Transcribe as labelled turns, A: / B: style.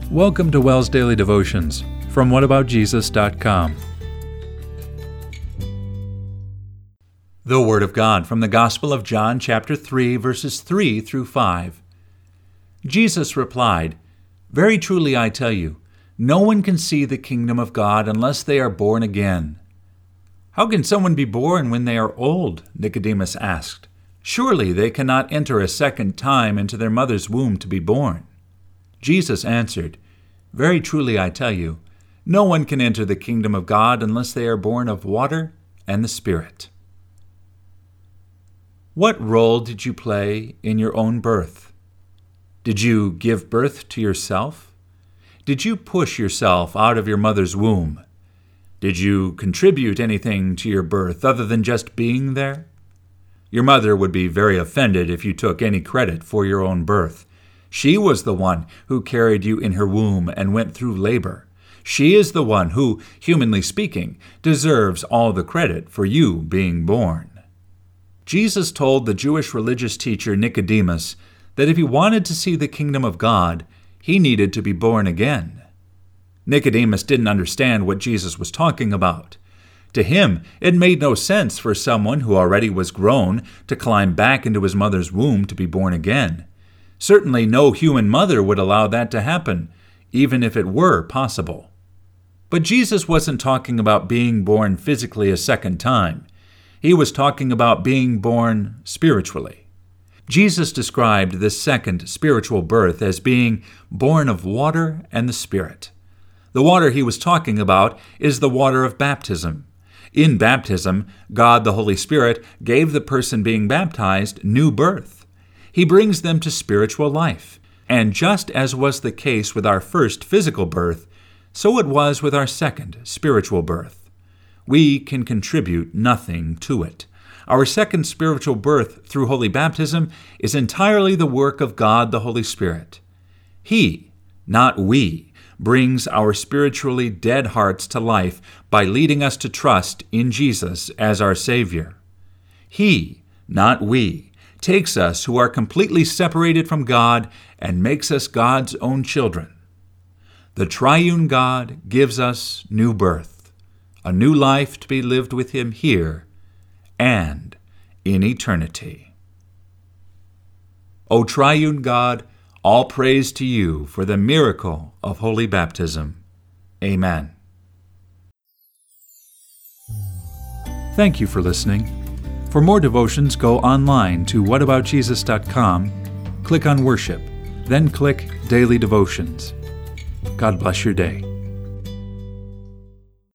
A: Welcome to WELS Daily Devotions from whataboutjesus.com. The Word of God from the Gospel of John, chapter 3, verses 3 through 5. Jesus replied, "Very truly I tell you, no one can see the kingdom of God unless they are born again." "How can someone be born when they are old?" Nicodemus asked. "Surely they cannot enter a second time into their mother's womb to be born." Jesus answered, "Very truly I tell you, no one can enter the kingdom of God unless they are born of water and the Spirit." What role did you play in your own birth? Did you give birth to yourself? Did you push yourself out of your mother's womb? Did you contribute anything to your birth other than just being there? Your mother would be very offended if you took any credit for your own birth. She was the one who carried you in her womb and went through labor. She is the one who, humanly speaking, deserves all the credit for you being born. Jesus told the Jewish religious teacher Nicodemus that if he wanted to see the kingdom of God, he needed to be born again. Nicodemus didn't understand what Jesus was talking about. To him, it made no sense for someone who already was grown to climb back into his mother's womb to be born again. Certainly no human mother would allow that to happen, even if it were possible. But Jesus wasn't talking about being born physically a second time. He was talking about being born spiritually. Jesus described this second spiritual birth as being born of water and the Spirit. The water he was talking about is the water of baptism. In baptism, God the Holy Spirit gave the person being baptized new birth. He brings them to spiritual life. And just as was the case with our first physical birth, so it was with our second spiritual birth. We can contribute nothing to it. Our second spiritual birth through holy baptism is entirely the work of God the Holy Spirit. He, not we, brings our spiritually dead hearts to life by leading us to trust in Jesus as our Savior. He, not we, takes us who are completely separated from God and makes us God's own children. The triune God gives us new birth, a new life to be lived with Him here and in eternity. O triune God, all praise to you for the miracle of holy baptism. Amen. Thank you for listening. For more devotions, go online to whataboutjesus.com, click on Worship, then click Daily Devotions. God bless your day.